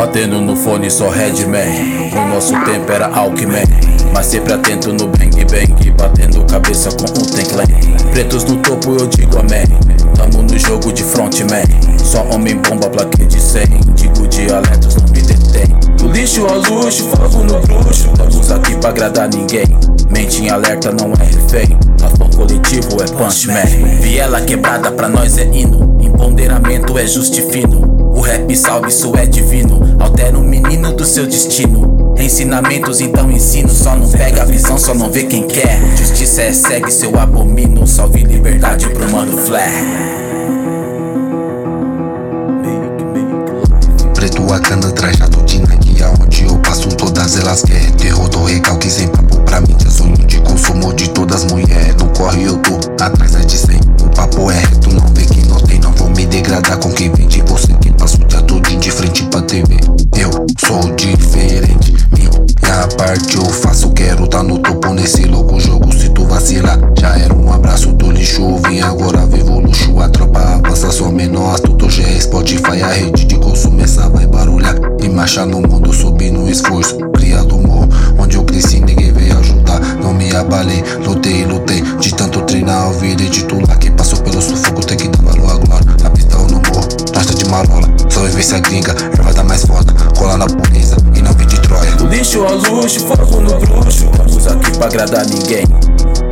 Batendo no fone só Redman. No nosso tempo era Alckmin, mas sempre atento no bang bang, batendo cabeça com o Tenclan. Pretos no topo eu digo amém. Tamo no jogo de frontman. Só homem bomba, plaquê de 100. Digo dialetos, não me detém. Do lixo ao luxo, fogo no bruxo. Estamos aqui pra agradar ninguém. Mente em alerta, não é refém. Raspão coletivo é punchman. Viela quebrada pra nós é hino. Empoderamento é justifino. O rap salve, isso é divino. Altera o menino do seu destino. Ensinamentos, então ensino. Só não pega a visão, só não vê quem quer. Justiça é segue seu abomino. Salve liberdade pro mano Flair. Preto Wakanda trajado de Nike, aonde eu passo todas elas quer. Terror do recalque sem papo pra mim, é sonho de consumo de todas mulheres. No corre eu tô atrás de 100. O papo é reto, não vê que não tem. Não vou me degradar com quem vem de você, que passa o dia todo de frente pra TV. Eu sou diferente, minha parte eu faço. Quero tá no topo nesse louco jogo. Se tu vacilar, já era um abraço do lixo. Vim agora vivo luxo, a tropa avança só menor. Tudo já é Spotify, a rede de consumo essa vai barulhar e marchar no mundo, subir no esforço. Criado morro, onde eu cresci ninguém veio ajudar. Não me abalei, lutei, de tanto treinar eu virei titular. Quem passou pelo sufoco tem que dar valor à glória. Na pista ou no morro, nós de marola. Só vivência gringa, erva da mais foda. Cola na pureza e não vim de Troia. Do lixo ao luxo, fogo no bruxo. Estamos aqui pra agradar ninguém.